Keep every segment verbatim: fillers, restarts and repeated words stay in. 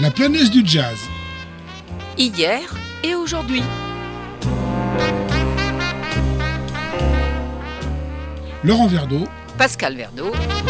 La planète du jazz. Hier et aujourd'hui. Laurent Verdeau. Pascal Verdeau.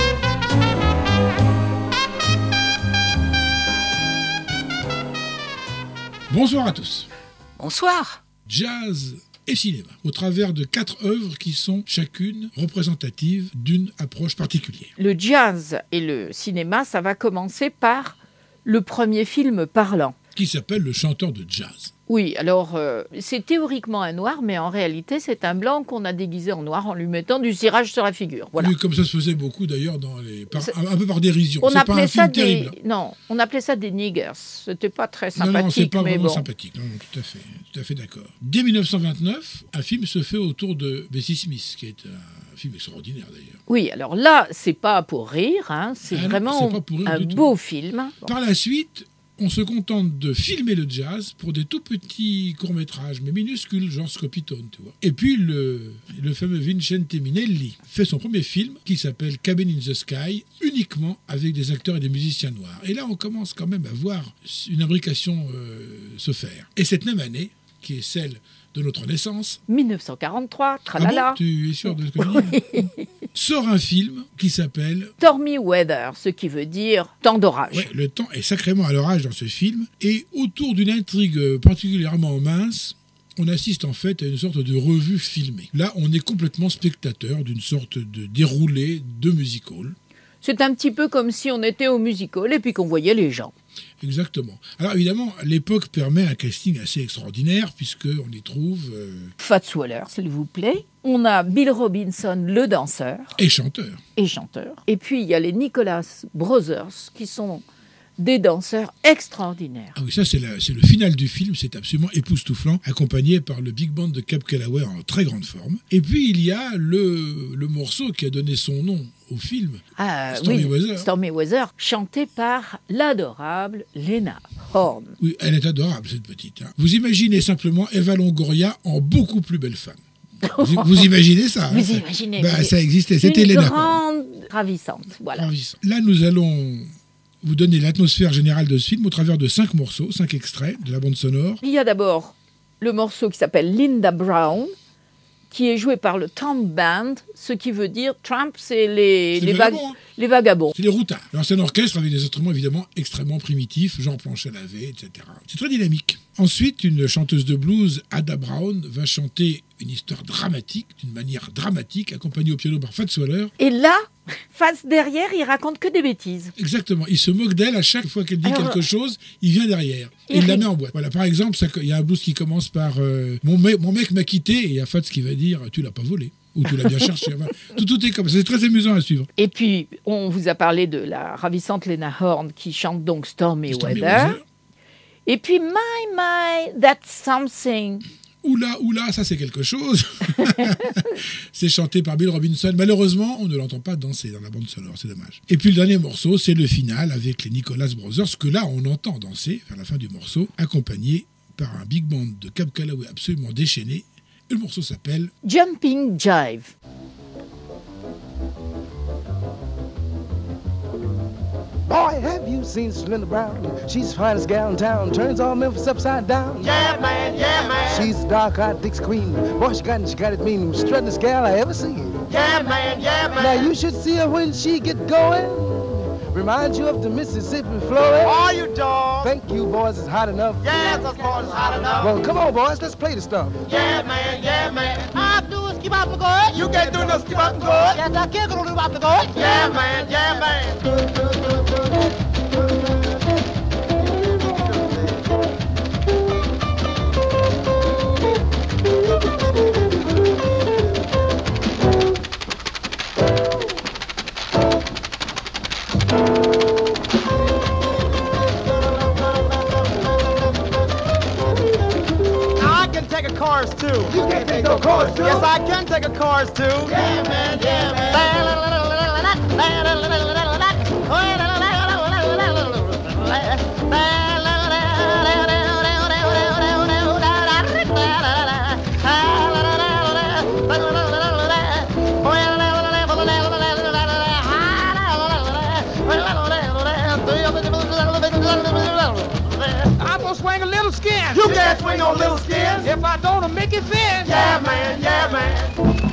Bonsoir à tous. Bonsoir. Jazz et cinéma, au travers de quatre œuvres qui sont chacune représentatives d'une approche particulière. Le jazz et le cinéma, ça va commencer par le premier film parlant. Qui s'appelle Le chanteur de jazz. Oui, alors euh, c'est théoriquement un noir, mais en réalité c'est un blanc qu'on a déguisé en noir en lui mettant du cirage sur la figure. Voilà. Oui, comme ça se faisait beaucoup d'ailleurs, dans les, par, un, un peu par dérision. On c'est appelait pas un ça film des terrible. non, on appelait ça des niggers. C'était pas très sympathique. Non, non, c'est pas mais vraiment bon. sympathique. Non, non, tout à fait, tout à fait d'accord. Dès dix-neuf cent vingt-neuf, un film se fait autour de Bessie Smith, qui est un film extraordinaire d'ailleurs. Oui, alors là, c'est pas pour rire, hein, c'est Ah non, vraiment c'est pas pour rire un du tout. beau film. Bon. Par la suite, on se contente de filmer le jazz pour des tout petits courts-métrages, mais minuscules, genre Scopitone, tu vois. Et puis, le, le fameux Vincente Minnelli fait son premier film, qui s'appelle Cabin in the Sky, uniquement avec des acteurs et des musiciens noirs. Et là, on commence quand même à voir une imbrication euh, se faire. Et cette même année, qui est celle de notre naissance... dix-neuf cent quarante-trois, Ah tralala. bon, tu es sûr de ce que je dis ? Sort un film qui s'appelle... Stormy Weather, ce qui veut dire temps d'orage. Ouais, le temps est sacrément à l'orage dans ce film. Et autour d'une intrigue particulièrement mince, on assiste en fait à une sorte de revue filmée. Là, on est complètement spectateur d'une sorte de déroulé de musical. C'est un petit peu comme si on était au musical et puis qu'on voyait les gens. Exactement. Alors évidemment, l'époque permet un casting assez extraordinaire puisqu'on y trouve... Euh... Fats Waller, s'il vous plaît. On a Bill Robinson, le danseur. Et chanteur. Et chanteur. Et puis il y a les Nicholas Brothers qui sont des danseurs extraordinaires. Ah oui, ça c'est, la, c'est le final du film, c'est absolument époustouflant, accompagné par le big band de Cab Calloway en très grande forme. Et puis il y a le, le morceau qui a donné son nom au film, Ah, Stormy oui, Weather. Stormy Weather, chanté par l'adorable Lena Horne. Oui, elle est adorable cette petite. Hein. Vous imaginez simplement Eva Longoria en beaucoup plus belle femme. Vous, vous imaginez ça hein, Vous ça, imaginez bah, vous- ça existait, c'était Une Lena Horne. grande ravissante, voilà. Ravissant. Là, nous allons vous donner l'atmosphère générale de ce film au travers de cinq morceaux, cinq extraits de la bande sonore. Il y a d'abord le morceau qui s'appelle Linda Brown, qui est joué par le Tramp Band, ce qui veut dire Tramp, c'est les, C'est les, les vag- vagabonds, hein. les vagabonds. C'est les routards. Alors, c'est un orchestre avec des instruments évidemment extrêmement primitifs, genre planche à laver, et cetera. C'est très dynamique. Ensuite, une chanteuse de blues, Ada Brown, va chanter une histoire dramatique, d'une manière dramatique, accompagnée au piano par Fats Waller. Et là, face derrière, il raconte que des bêtises. Exactement. Il se moque d'elle à chaque fois qu'elle dit Alors, quelque chose, il vient derrière. Et il il la rit. met en boîte. Voilà, par exemple, ça- il y a un blues qui commence par euh, mon, me- mon mec m'a quitté, et il y a Fats qui va dire tu l'as pas volé. Ou tu l'as bien cherché. Voilà. Tout, tout est comme ça. C'est très amusant à suivre. Et puis, on vous a parlé de la ravissante Lena Horne qui chante donc Stormy, Stormy Weather. Weather. Et puis, My, My, That's Something. Oula, oula, ça c'est quelque chose. C'est chanté par Bill Robinson. Malheureusement, on ne l'entend pas danser dans la bande sonore, c'est dommage. Et puis le dernier morceau, c'est le final avec les Nicholas Brothers, que là on entend danser vers la fin du morceau, accompagné par un big band de Cab Calloway absolument déchaîné. Et le morceau s'appelle Jumping Jive. Boy, have you seen Linda Brown? She's the finest gal in town. Turns all Memphis upside down. Yeah, man, yeah, man. She's the dark-eyed Dick's queen. Boy, she got it, she got it mean. Struttingest gal I ever seen. Yeah, man, yeah, man. Now you should see her when she get going. Reminds you of the Mississippi flowing. Are you dog? Thank you, boys, it's hot enough. Yes, of course, it's hot enough. Well, come on, boys, let's play the stuff. Yeah, man, yeah, man. All I have to do is keep up the good. You can't do no keep up the good. Yes, I can go do up the good. Yeah, man, yeah, man. Now I can take a chorus too. You can't take no chorus, too. Yes, I can take a chorus too. Yeah, man, yeah, man. that swing on little skin. If I don't, I'll make it fit. Yeah, man, yeah, man.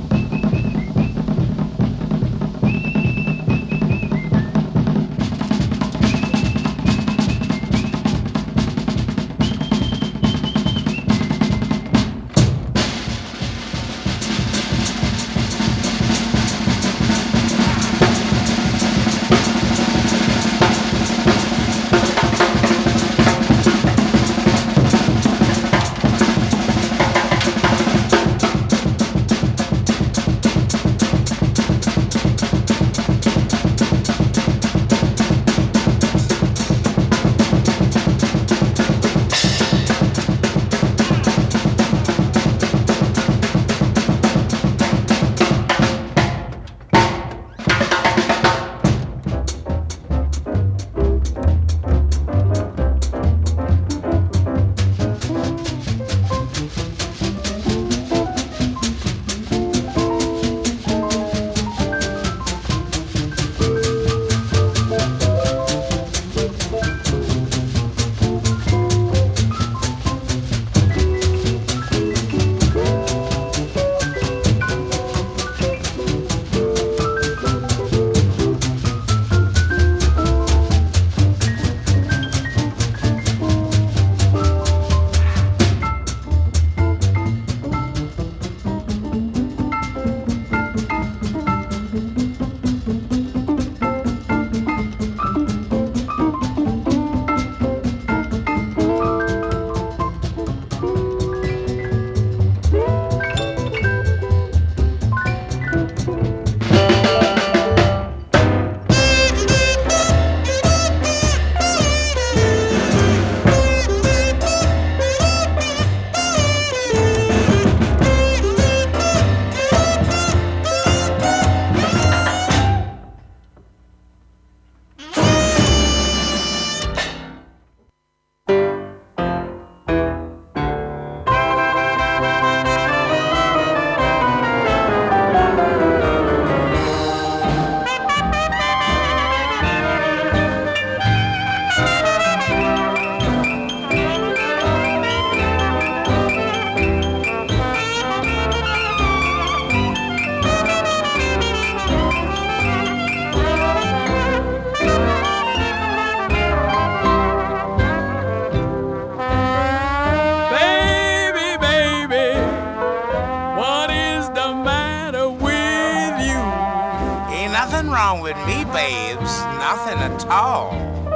Nothing at all.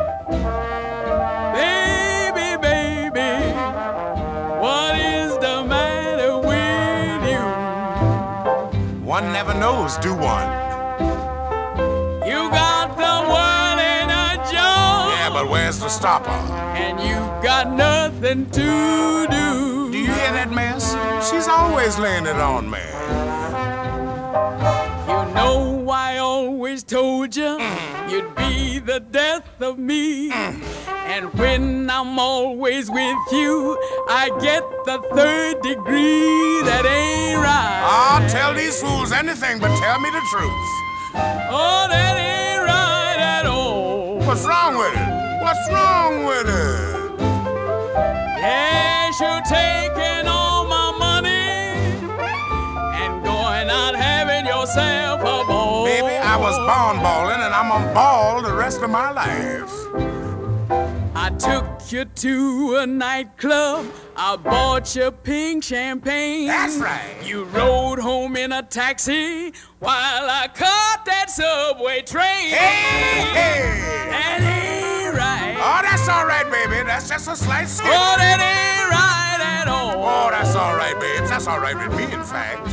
Baby, baby, what is the matter with you? One never knows, do one? You got the world in a jar. Yeah, but where's the stopper? And you got nothing to do. Do you hear that mess? She's always laying it on me. You know I always told you mm. you'd be the death of me. Mm. And when I'm always with you, I get the third degree. That ain't right. I'll tell these fools anything but tell me the truth. Oh, that ain't right at all. What's wrong with it? What's wrong with it? Yes, you're taking all my money and going out having yourself a ball. Baby, I was born balling and I'm gonna ball the rest of my life. I took you to a nightclub. I bought you pink champagne. That's right. You rode home in a taxi while I caught that subway train. Hey, hey. That ain't right. Oh, that's all right, baby. That's just a slight skip. Oh, that ain't right at all. Oh, that's all right, babes. That's all right with me, in fact.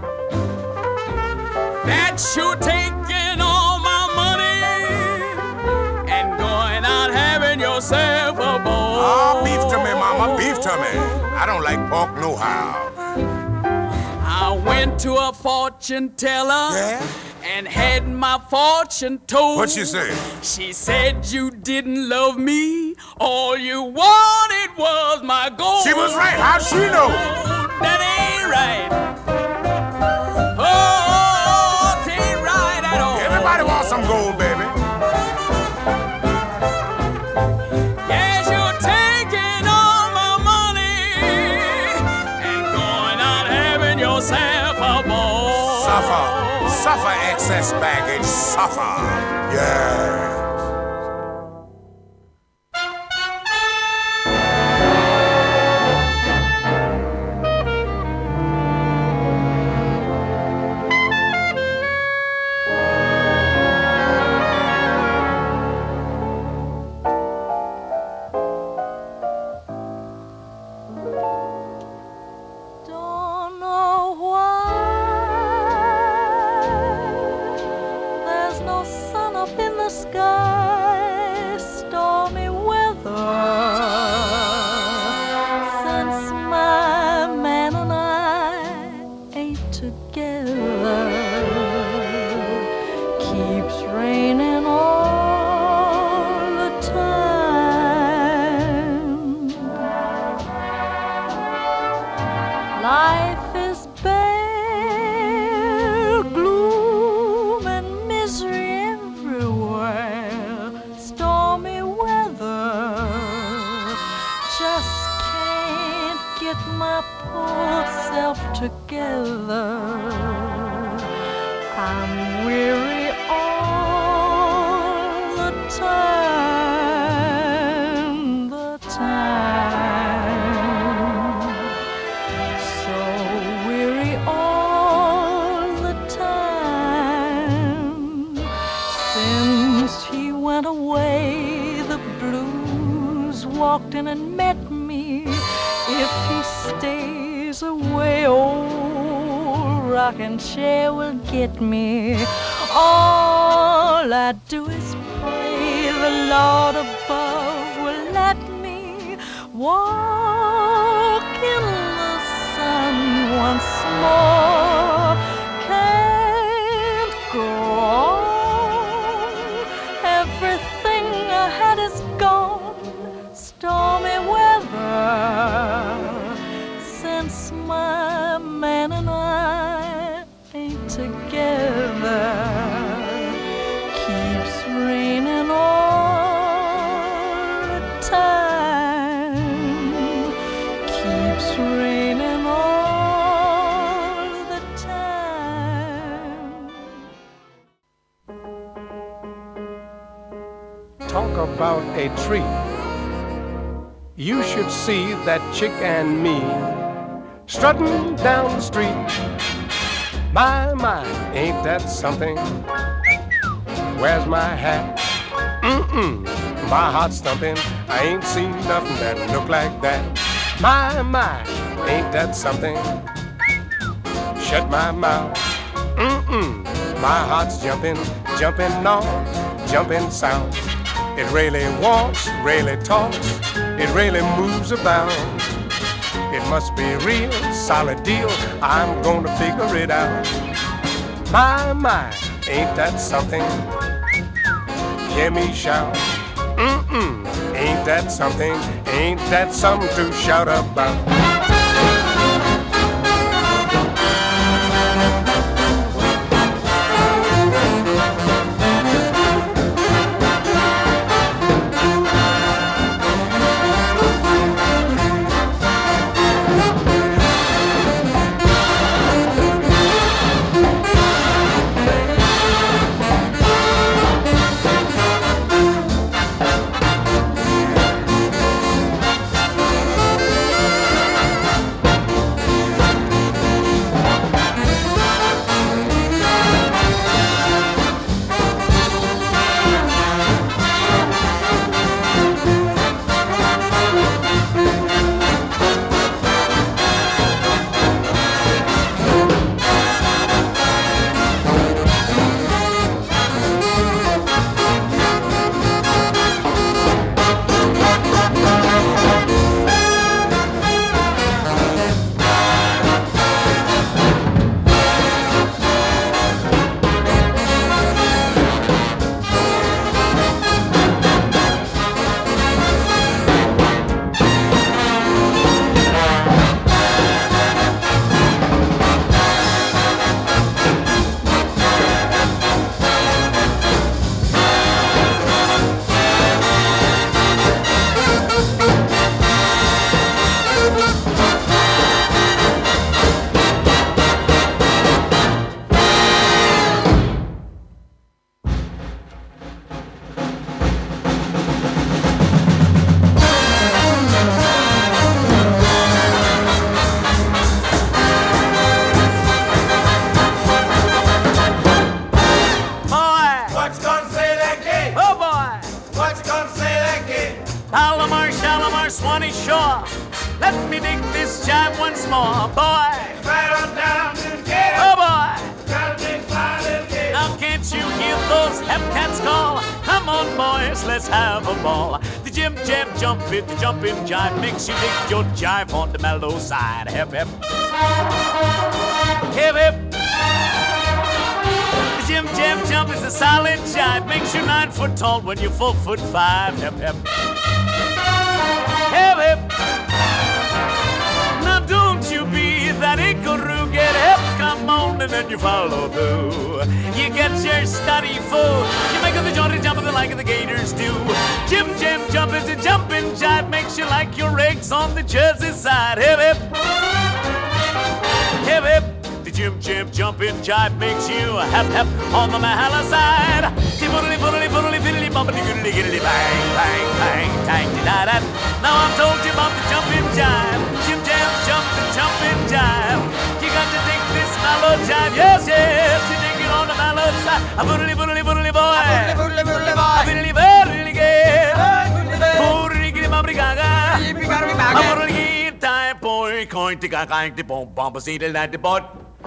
That you're taking all my money and going out having yourself a ball. Oh, beef to me, mama, beef to me. I don't like pork no how. I went to a fortune teller yeah? and had my fortune told. What'd she say? She said you didn't love me. All you wanted was my gold. She was right. How'd she know? That ain't right. Oh, it ain't right at all. Everybody wants some gold, baby. Yes, you're taking all my money excess baggage suffer. Yeah. Rocking chair will get me. All I do is pray the Lord above will let me walk in the sun once more. Can't go on. Everything I had is gone. Stormy weather since my man and I ain't together. Keeps raining all the time. Keeps raining all the time. Talk about a treat. You should see that chick and me strutting down the street. My, my, ain't that something? Where's my hat? Mm-mm, my heart's thumping. I ain't seen nothing that look like that. My, my, ain't that something? Shut my mouth. Mm-mm, my heart's jumping, jumping north, jumping south. It really walks, really talks, it really moves about. It must be a real solid deal. I'm gonna figure it out. My, my, ain't that something? Hear me shout. Mm-mm, ain't that something? Ain't that something to shout about? Palomar, Shalimar, Swanee Shore. Let me dig this jive once more, boy. Right on down to Decatur. Oh boy. Got a big fine little kid. Now can't you hear those hep cats call? Come on, boys, let's have a ball. The jim jam jump it, the jumping jive makes you dig your jive on the mellow side. Hep hep. Hip hip. The jim jam jump is a solid jive, makes you nine foot tall when you're four foot five. Hep hep. Hip hip. Now don't you be that icaroo, get hip, come on, and then you follow through. You get your study full, you make the jaunty jump the like the gators do. Jim jam jump is a jumping jive, makes you like your eggs on the Jersey side. Hip hip. Hip hip. The jim jam jumping jive makes you hep hep on the Mahala side. Tiddly fiddly fiddly fiddly bumpity goodly giddly bang bang bang tang da da. Now I've told you about the jumping jive. Jim jam jump the jumping jive. You got to dig this mellow jive. Yes yes, you dig it on the mellow side. A fiddly fiddly fiddly boy. A fiddly fiddly boy. A fiddly fiddly gay. Fiddly giddly bumpity gaga. A fiddly time boy. Coin to gaga the bomb bomb see the light the boy.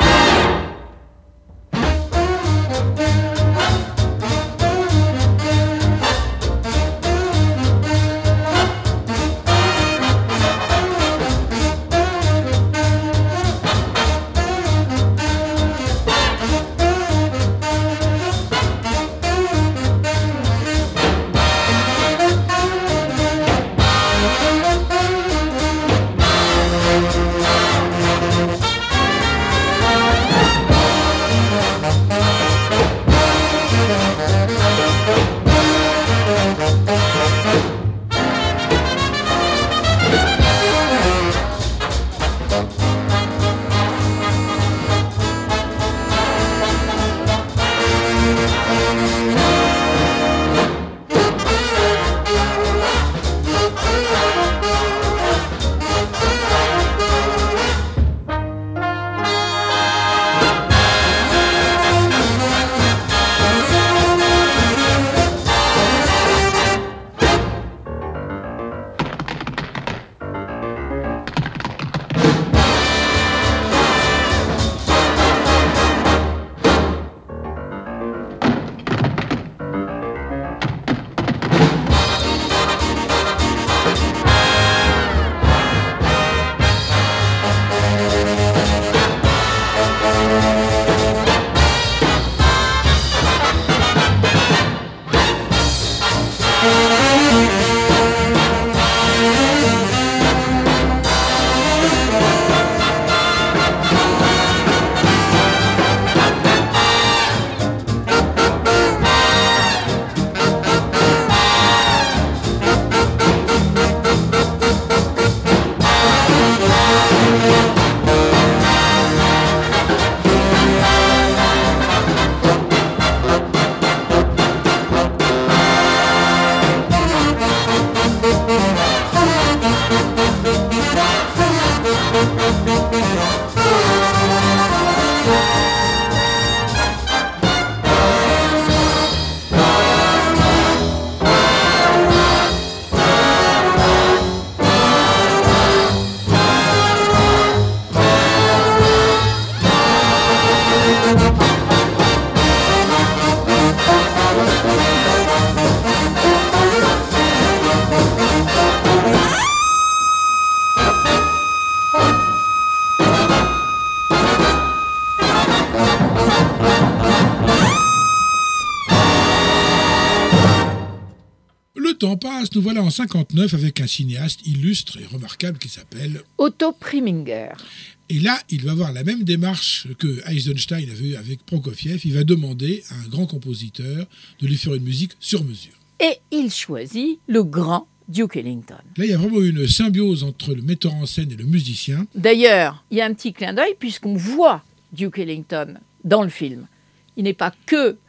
temps passe, nous voilà en cinquante-neuf avec un cinéaste illustre et remarquable qui s'appelle Otto Preminger. Et là, il va avoir la même démarche que Eisenstein avait eu avec Prokofiev. Il va demander à un grand compositeur de lui faire une musique sur mesure. Et il choisit le grand Duke Ellington. Là, il y a vraiment une symbiose entre le metteur en scène et le musicien. D'ailleurs, il y a un petit clin d'œil puisqu'on voit Duke Ellington dans le film. Il n'est pas que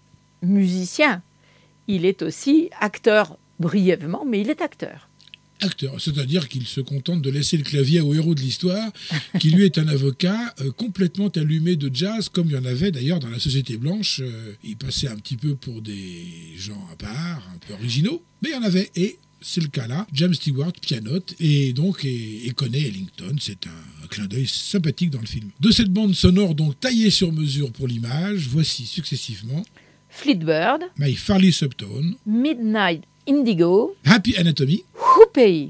musicien, il est aussi acteur brièvement, mais il est acteur. Acteur, c'est-à-dire qu'il se contente de laisser le clavier au héros de l'histoire, qui lui est un avocat euh, complètement allumé de jazz, comme il y en avait d'ailleurs dans la Société Blanche. Euh, il passait un petit peu pour des gens à part, un peu originaux, mais il y en avait. Et c'est le cas là. James Stewart pianote et donc et, et connaît Ellington. C'est un, un clin d'œil sympathique dans le film. De cette bande sonore donc taillée sur mesure pour l'image, voici successivement Fleetbird, My Farley Subtone, Midnight Indigo, Happy Anatomy, Hoopay.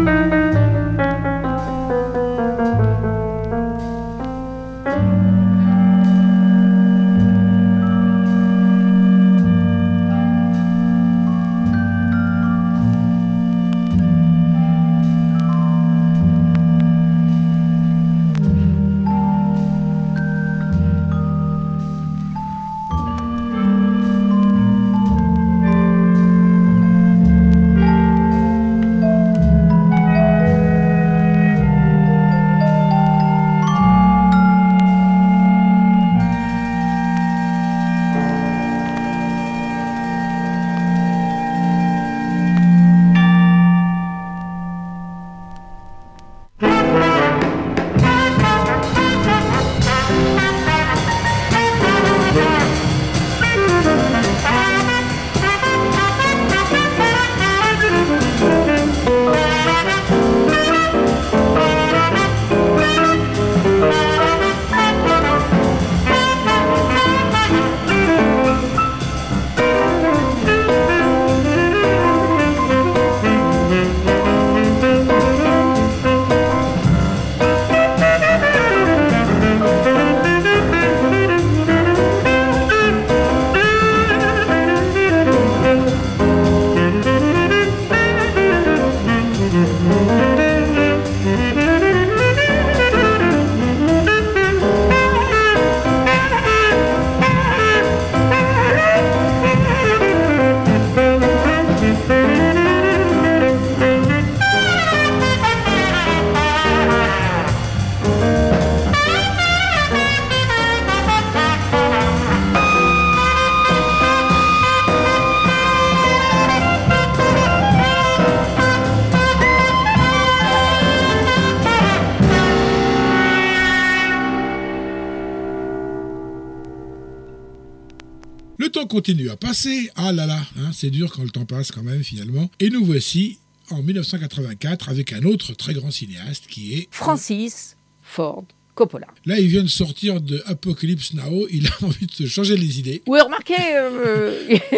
Le temps continue à passer. Ah là là, hein, c'est dur quand le temps passe quand même finalement. Et nous voici en dix-neuf cent quatre-vingt-quatre avec un autre très grand cinéaste qui est... Francis Ford Coppola. Là, il vient de sortir de Apocalypse Now. Il a envie de se changer les idées. Oui, remarquez, euh,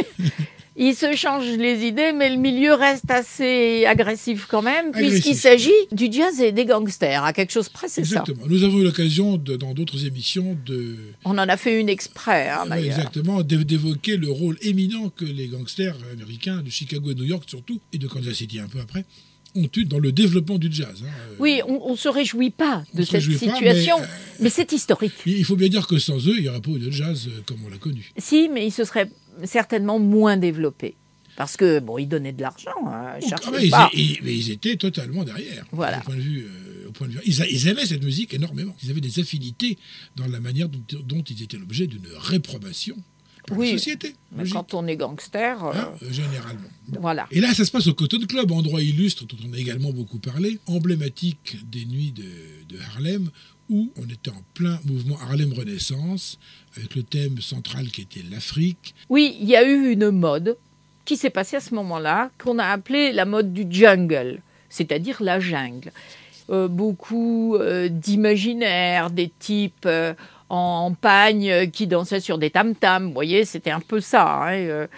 il se change les idées, mais le milieu reste assez agressif quand même, agressif. Puisqu'il s'agit du jazz et des gangsters, à quelque chose près, c'est exactement. ça. Nous avons eu l'occasion, de, dans d'autres émissions, de... On en a fait une exprès, hein, d'ailleurs. Exactement, d'évoquer le rôle éminent que les gangsters américains de Chicago et New York, surtout, et de Kansas City un peu après, ont eu dans le développement du jazz. Hein. Oui, on ne se réjouit pas de cette situation, pas, mais, euh, mais c'est historique. Il faut bien dire que sans eux, il n'y aurait pas eu de jazz euh, comme on l'a connu. Si, mais il se serait certainement moins développé. Parce que, bon, ils donnaient de l'argent. Hein, Donc, ah ouais, ils, ils, mais ils étaient totalement derrière. Voilà. Au point de vue, euh, au point de vue, ils, ils aimaient cette musique énormément. Ils avaient des affinités dans la manière dont, dont ils étaient l'objet d'une réprobation par oui, la société. Mais logique. Quand on est gangster... Euh... Hein, généralement. Bon. Voilà. Et là, ça se passe au Cotton Club, endroit illustre dont on a également beaucoup parlé, emblématique des nuits de, de Harlem, où on était en plein mouvement Harlem Renaissance, avec le thème central qui était l'Afrique. Oui, il y a eu une mode qui s'est passée à ce moment-là, qu'on a appelée la mode du jungle, c'est-à-dire la jungle. Euh, beaucoup euh, d'imaginaires, des types euh, en pagne qui dansaient sur des tam-tams, vous voyez, c'était un peu ça. Hein, euh,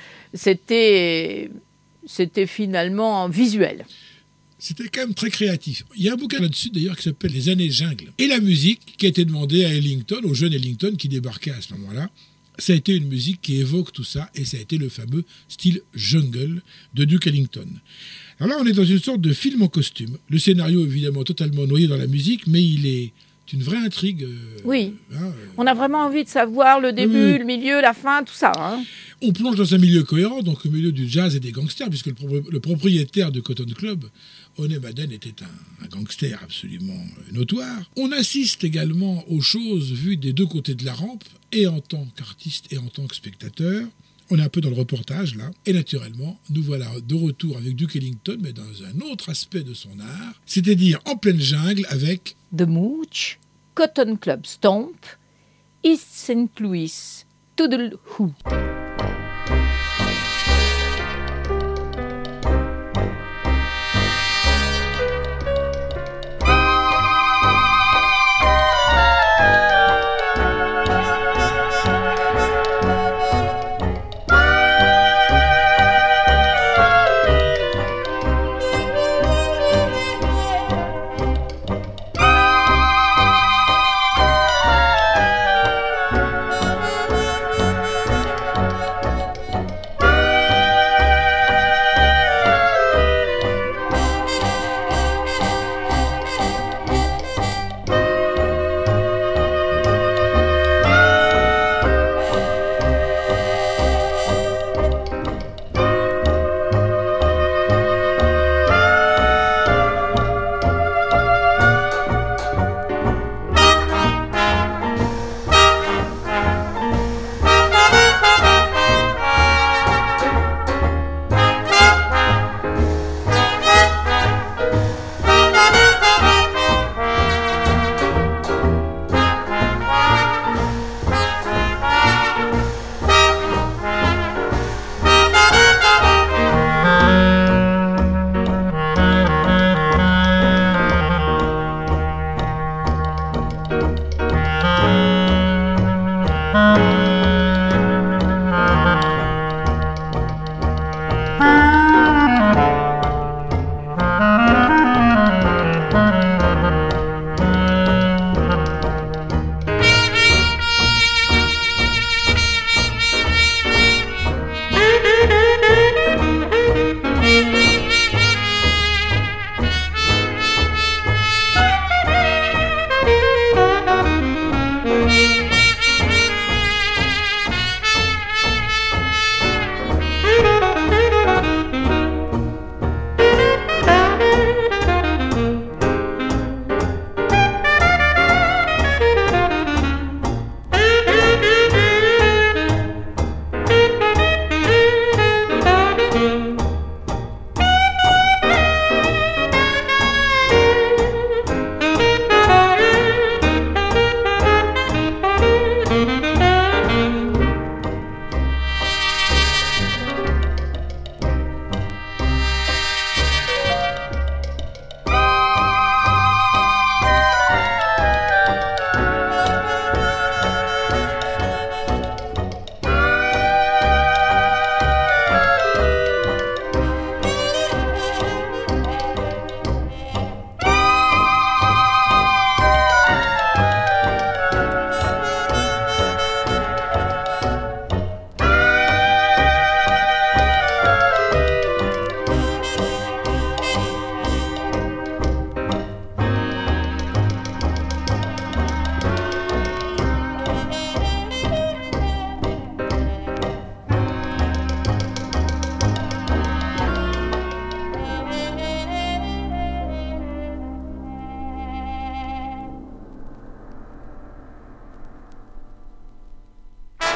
c'était, c'était finalement visuel. C'était quand même très créatif. Il y a un bouquin là-dessus, d'ailleurs, qui s'appelle « Les années jungle ». Et la musique qui a été demandée à Ellington, au jeune Ellington qui débarquait à ce moment-là, ça a été une musique qui évoque tout ça, et ça a été le fameux style jungle de Duke Ellington. Alors là, on est dans une sorte de film en costume. Le scénario, évidemment, totalement noyé dans la musique, mais il est une vraie intrigue. Euh, oui, hein, euh, on a vraiment envie de savoir le début, oui. le milieu, la fin, tout ça. Hein. On plonge dans un milieu cohérent, donc au milieu du jazz et des gangsters, puisque le, pro- le propriétaire de Cotton Club, Honey Madden, était un, un gangster absolument notoire. On assiste également aux choses vues des deux côtés de la rampe, et en tant qu'artiste et en tant que spectateur. On est un peu dans le reportage, là. Et naturellement, nous voilà de retour avec Duke Ellington, mais dans un autre aspect de son art, c'est-à-dire en pleine jungle avec... The Mooch, Cotton Club Stomp, East Saint Louis, Toodle-Hoo.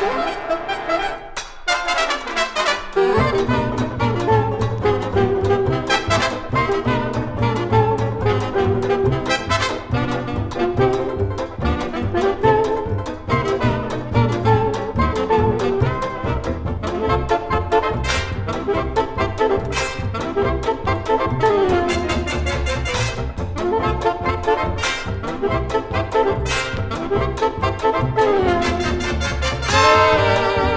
Thank you.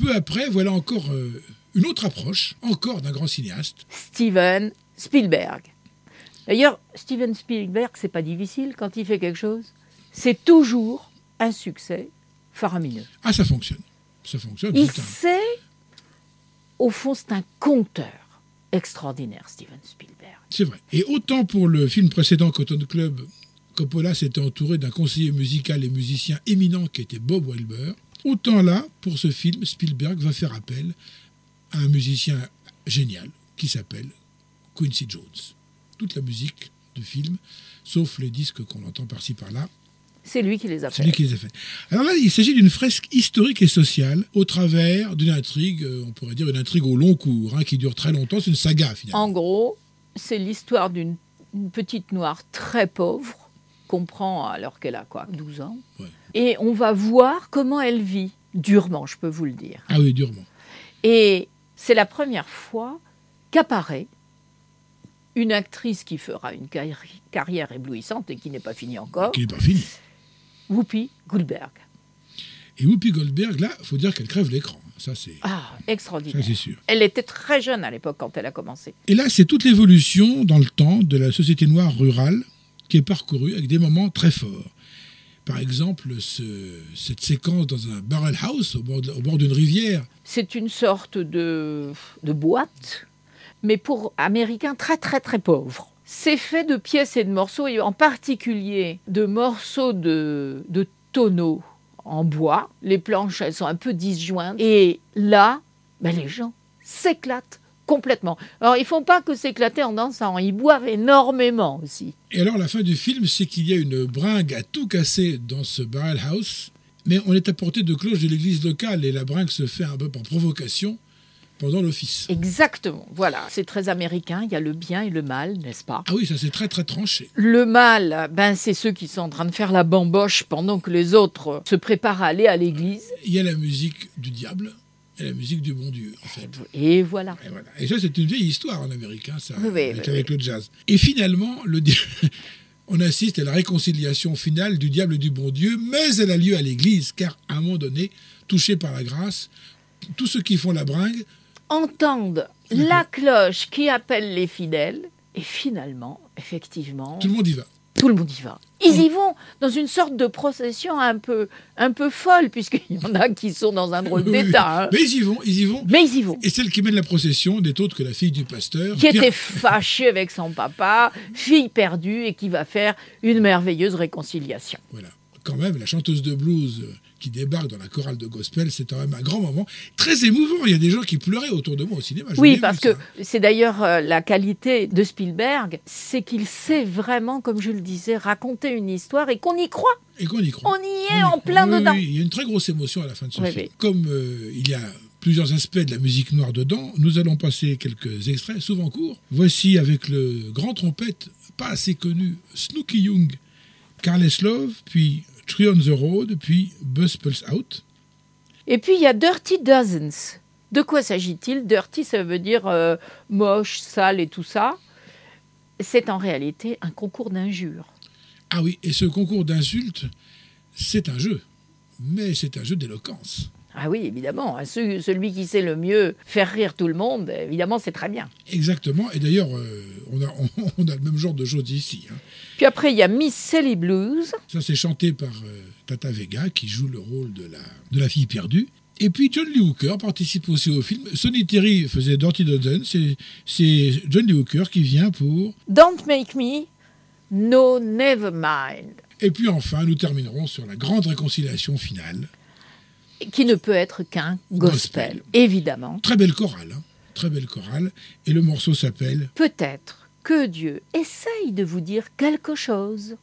peu après, voilà encore euh, une autre approche, encore d'un grand cinéaste. Steven Spielberg. D'ailleurs, Steven Spielberg, c'est pas difficile quand il fait quelque chose. C'est toujours un succès faramineux. Ah, ça fonctionne. Ça fonctionne. Il c'est un- sait, au fond, c'est un conteur extraordinaire, Steven Spielberg. C'est vrai. Et autant pour le film précédent Cotton Club, Coppola s'était entouré d'un conseiller musical et musicien éminent qui était Bob Wilber, autant là, pour ce film, Spielberg va faire appel à un musicien génial qui s'appelle Quincy Jones. Toute la musique du film, sauf les disques qu'on entend par-ci par-là, C'est lui qui les a c'est fait. lui qui les a fait. Alors là, il s'agit d'une fresque historique et sociale au travers d'une intrigue, euh, on pourrait dire une intrigue au long cours, hein, qui dure très longtemps. C'est une saga, finalement. En gros, c'est l'histoire d'une une petite noire très pauvre, qu'on prend alors qu'elle a quoi, douze ans. Ouais. Et on va voir comment elle vit, durement, je peux vous le dire. Ah oui, durement. Et c'est la première fois qu'apparaît une actrice qui fera une carri- carrière éblouissante et qui n'est pas finie encore, Qui n'est pas fini. Whoopi Goldberg. Et Whoopi Goldberg, là, il faut dire qu'elle crève l'écran. Ça, c'est, Ah, ça, extraordinaire. c'est sûr. Elle était très jeune à l'époque quand elle a commencé. Et là, c'est toute l'évolution dans le temps de la société noire rurale qui est parcourue avec des moments très forts. Par exemple, ce- cette séquence dans un barrel house au bord, de- au bord d'une rivière. C'est une sorte de, de boîte, mais pour Américains très très très pauvres. C'est fait de pièces et de morceaux, et en particulier de morceaux de, de tonneaux en bois. Les planches, elles sont un peu disjointes. Et là, ben, les gens s'éclatent complètement. Alors, ils ne font pas que s'éclater en dansant, ils boivent énormément aussi. Et alors, la fin du film, c'est qu'il y a une bringue à tout casser dans ce barrel house, mais on est à portée de cloche de l'église locale et la bringue se fait un peu par provocation pendant l'office. Exactement, voilà. C'est très américain, il y a le bien et le mal, n'est-ce pas ? Ah oui, ça c'est très très tranché. Le mal, ben, c'est ceux qui sont en train de faire la bamboche pendant que les autres se préparent à aller à l'église. Il y a la musique du diable et la musique du bon Dieu, en fait. Et voilà. Et, voilà. Et ça, c'est une vieille histoire en Amérique, hein, ça, Oui, oui, avec, oui, avec oui. le jazz. Et finalement, le di- on assiste à la réconciliation finale du diable et du bon Dieu, mais elle a lieu à l'église, car à un moment donné, touché par la grâce, tous ceux qui font la bringue, Entendent la cloche qui appelle les fidèles, et finalement, effectivement, tout le monde y va. tout le monde y va. Ils y vont dans une sorte de procession un peu, un peu folle, puisqu'il y en a qui sont dans un drôle Oui, oui. d'état. hein. Mais ils y vont, ils y vont. Mais ils y vont. Et celle qui mène la procession n'est autre que la fille du pasteur. Qui Pierre- était fâchée avec son papa, fille perdue, et qui va faire une merveilleuse réconciliation. Voilà. Quand même, la chanteuse de blues euh, qui débarque dans la chorale de gospel, c'est quand même un grand moment. Très émouvant. Il y a des gens qui pleuraient autour de moi au cinéma. Je l'ai Oui, vu, parce ça. que c'est d'ailleurs euh, la qualité de Spielberg, c'est qu'il sait vraiment, comme je le disais, raconter une histoire et qu'on y croit. Et qu'on y croit. On y est On y en croit. plein Oui, dedans. oui, il y a une très grosse émotion à la fin de ce Oui, film. oui. Comme euh, il y a plusieurs aspects de la musique noire dedans, nous allons passer quelques extraits, souvent courts. Voici avec le grand trompette, pas assez connu, Snooky Young, Careless Love, puis Tree on the Road, puis Buzz Pulse Out. Et puis il y a Dirty Dozens. De quoi s'agit-il ? Dirty, ça veut dire euh, moche, sale et tout ça. C'est en réalité un concours d'injures. Ah oui, et ce concours d'insultes, c'est un jeu, mais c'est un jeu d'éloquence. Ah oui, évidemment. hein, ce- Celui qui sait le mieux faire rire tout le monde, évidemment, c'est très bien. Exactement, et d'ailleurs, euh, on, a, on, on a le même genre de choses ici. hein. Puis après, il y a Miss Sally Blues. Ça, c'est chanté par euh, Tata Vega, qui joue le rôle de la, de la fille perdue. Et puis John Lee Hooker participe aussi au film. Sonny Terry faisait Dirty Dozen. C'est, c'est John Lee Hooker qui vient pour... Don't Make Me, No Never Mind. Et puis enfin, nous terminerons sur la grande réconciliation finale. Qui ne peut être qu'un gospel, Gospel. évidemment. Très belle chorale, hein. Très belle chorale. Et le morceau s'appelle... Peut-être que Dieu essaye de vous dire quelque chose.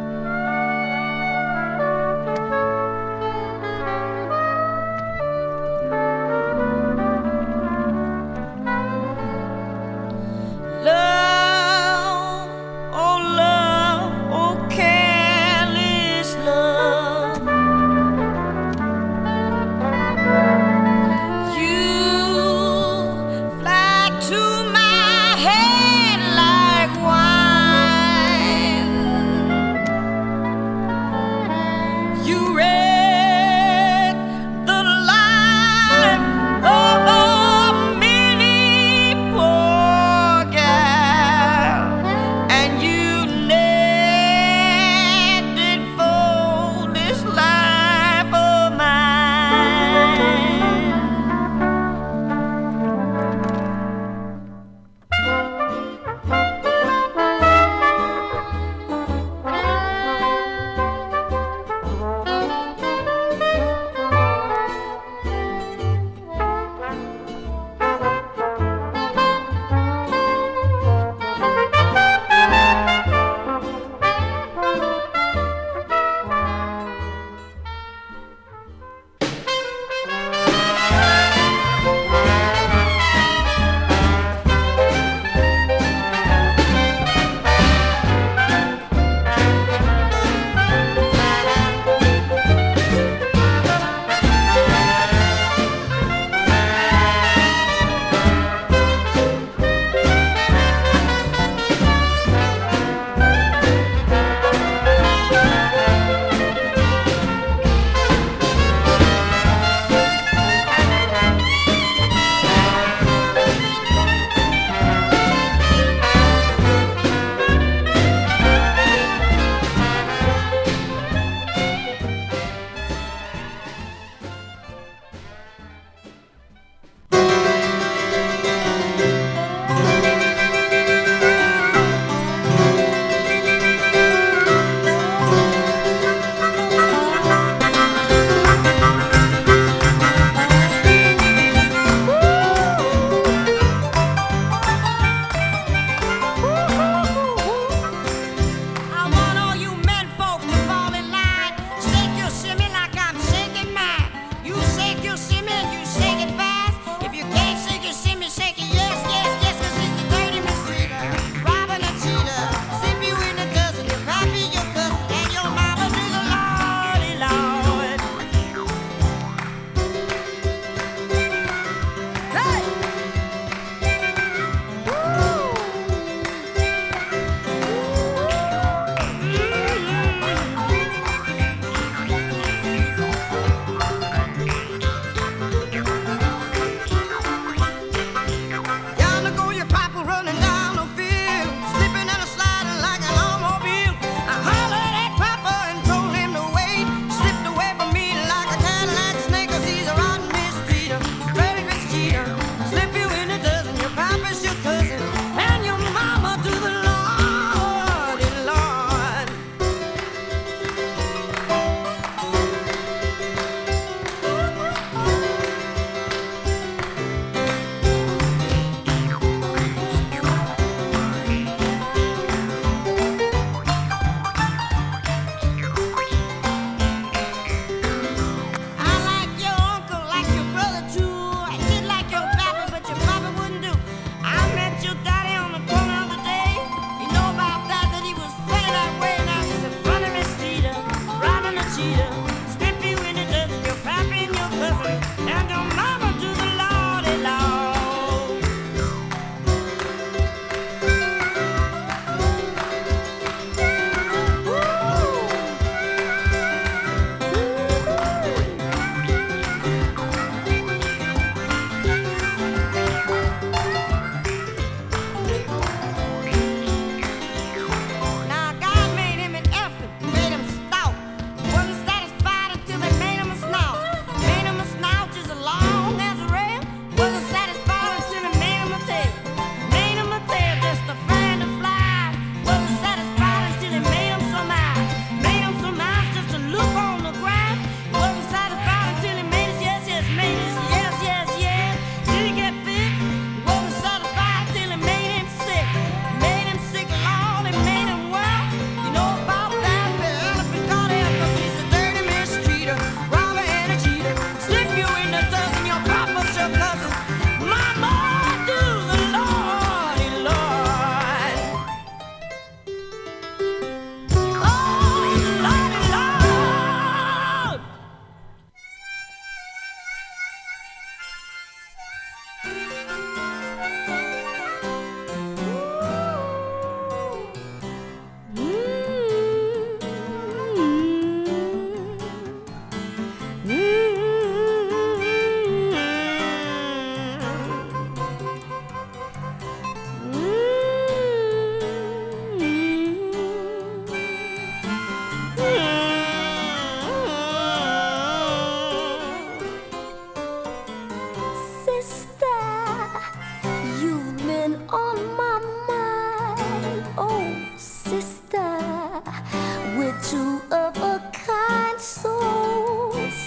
Love, oh love, oh careless love. You fly to my head like wine.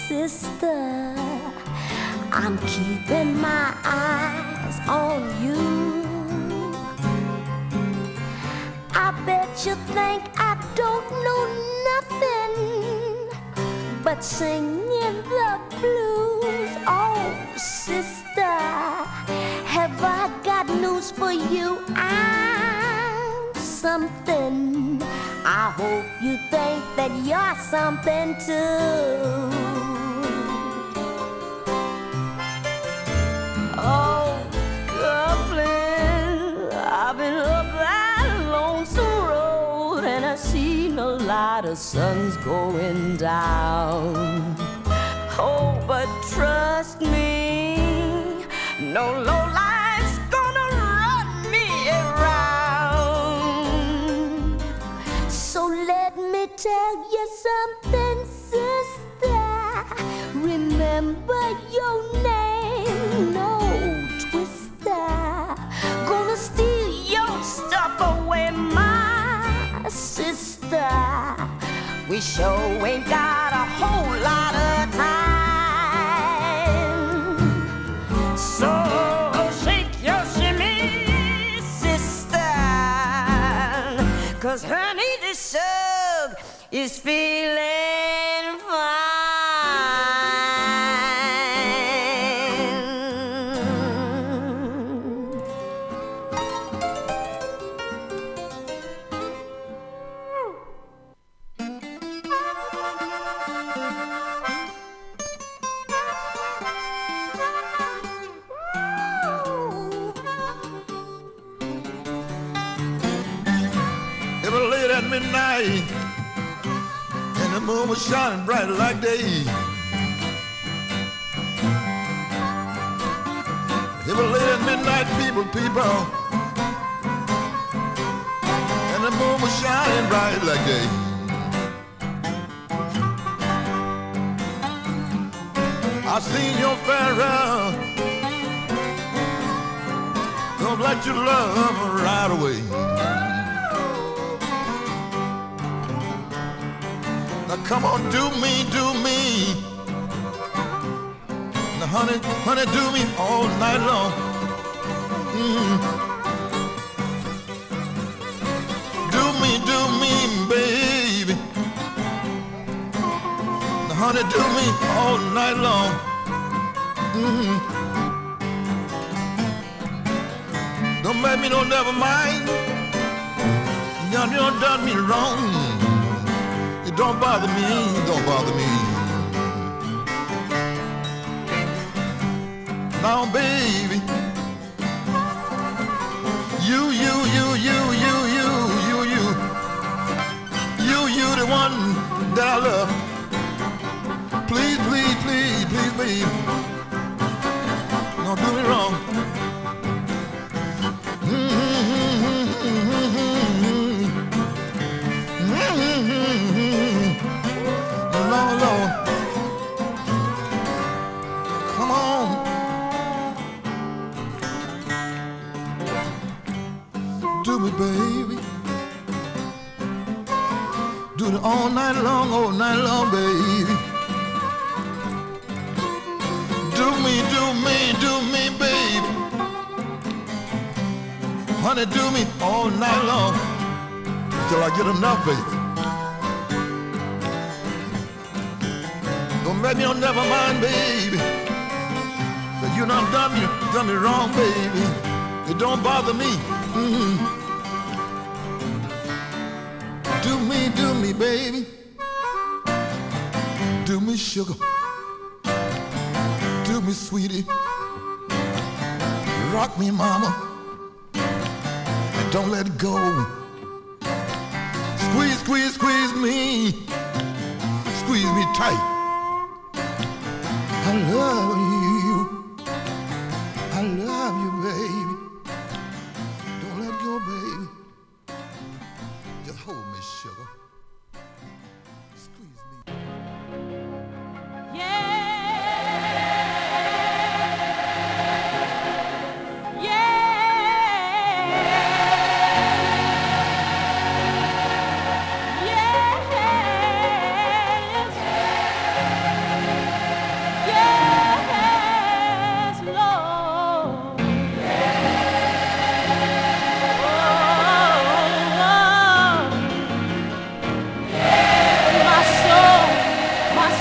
sister, I'm keeping my eyes on you. I bet you think I don't know nothing but singing the blues. Oh, sister, have I got news for you? I'm something. I hope you think that you're something too. Oh, Dublin, I've been up that lonesome road and I've seen a lot of suns going down. Oh, but trust me, no lowlife's gonna run me around. So let me tell you something, sister. Remember your name, no twister. Gonna steal your stuff away, my sister. We sure ain't got a whole lot of time. So shake your shimmy, sister, 'cause honey, this sub is feeling fine. It was late at midnight, and the moon was shining bright like day. It was late at midnight, people, people, and the moon was shining bright like day. I seen your Pharaoh, gonna let your love right away. Now come on, do me, do me. Now honey, honey, do me all night long. Mm. Do me, do me, baby. Now honey, do me all night long. Mm. Don't make me no never mind. You done done me wrong. It don't bother me, don't bother me. Now, baby, you, you, you, you, you, you, you, you, you, you, the one that I love. Please, please, please, please, baby, don't do me wrong. Lord, Lord, come on. Do me, baby. Do it all night long, all night long, baby. Do me, do me, do me, baby. Honey, do me all night long till I get enough, baby. Don't make me on never mind, baby. But you done done me, done me wrong, baby. It don't bother me. Mm-hmm. Do me, do me, baby. Do me, sugar. Do me, sweetie. Rock me, mama. And don't let go. Squeeze, squeeze, squeeze me. Squeeze me tight. I love you. I love you, baby. Don't let go, baby. Just hold me, sugar. Squeeze me. Yeah. Yeah. Yeah.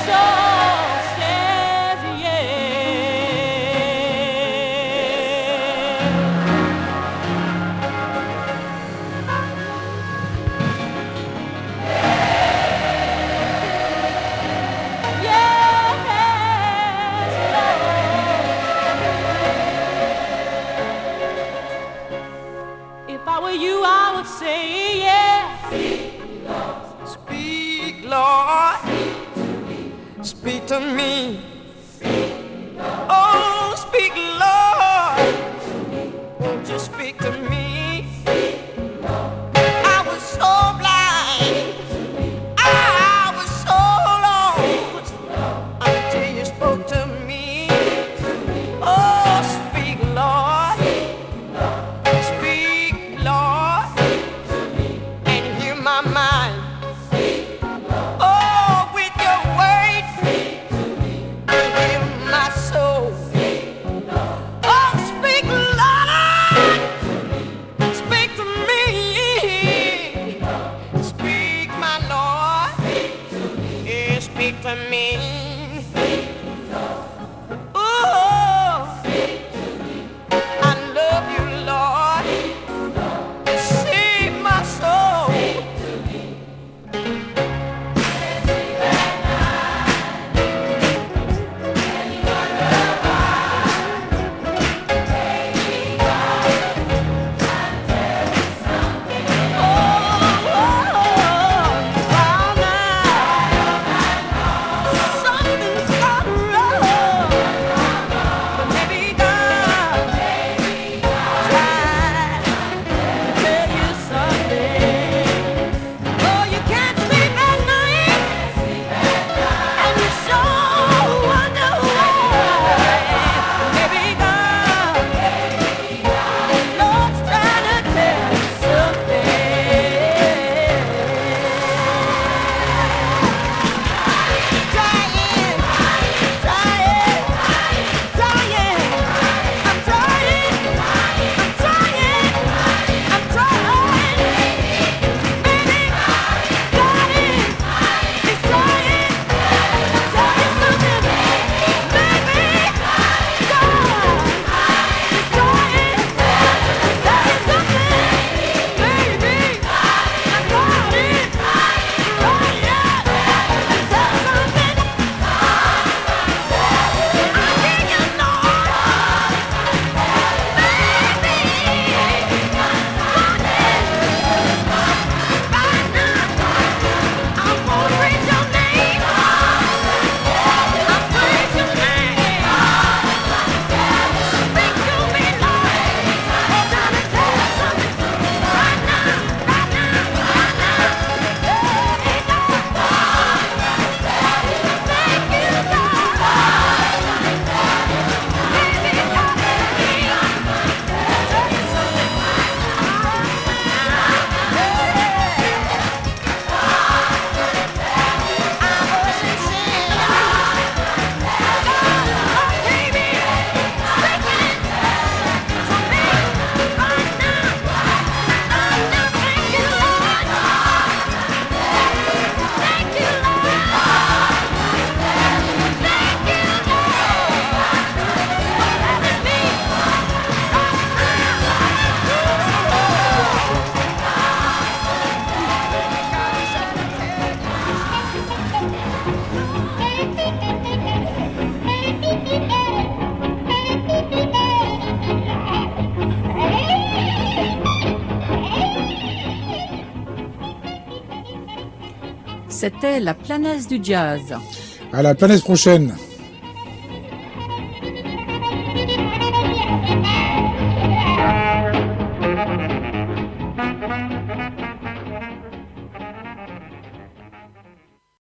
soul says yes. If I were you, I would say yes. Speak, Lord. Speak to me. Oh, speak, Lord. Won't you speak to me? I was so blind. I was so lost until you spoke to me. Oh, speak, Lord. Speak, Lord, and hear my mind. Oh, with your word, hear my soul. Oh, speak, Lord, speak to me. Speak, my Lord, yeah, speak to me. Oh, I love you, Lord. Save my soul. Something's gone wrong. Maybe God tried to tell you something. Oh, you can't sleep at night, and you sure wonder why. Maybe God, Lord's trying to tell you something. Trying, trying, trying. I'm trying, I'm trying, I'm trying. Baby, God is, is trying to tell you something. Baby, God is trying to tell you something. Baby, God is trying to tell you something. I hear you, Lord. Baby, right now, I'm gonna praise your name. I praise your name. Speak to me, Lord. I'm trying to tell you something. Right now, right now, right now. Hey, Lord. Thank you, Lord. Baby, talk to me. Tell you something. C'était la planète du jazz. À la planète prochaine.